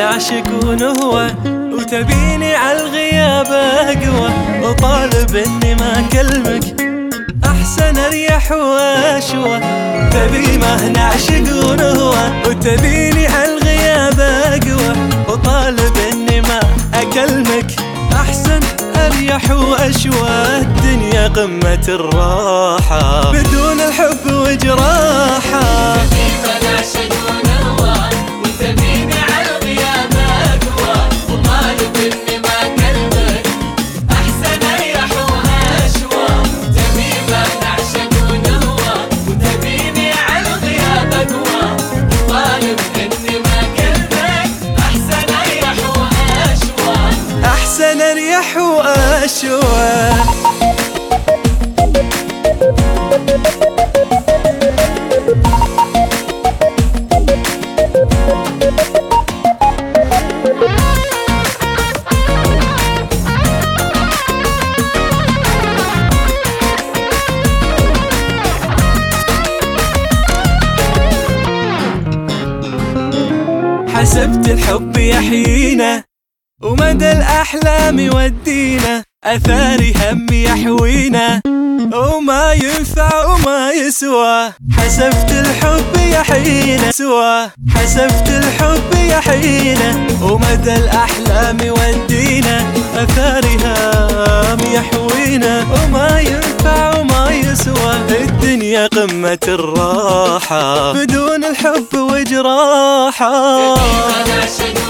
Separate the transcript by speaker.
Speaker 1: نعشق ونهوى، وتبيني عالغياب أقوى، وطالب إني ما أكلمك أحسن أريح وأشوى. تبي ما نعشق ونهوى، وتبيني عالغياب أقوى، وطالب إني ما أكلمك أحسن أريح وأشوى. الدنيا قمة الراحة بدون الحب وجراحة. أحسن أريح وأشوى. حسبت الحب يحيينا ومدى الأحلام يودينا، أثاري همي يحوينا وما ينفع وما يسوى. حسبت الحب يحيينا سوى، حسبت الحب يحيينا ومدى الأحلام يودينا، أثاري همي يحوينا وما ينفع وما يسوى. الدنيا قمة الراحة بدون الحب وجراحة.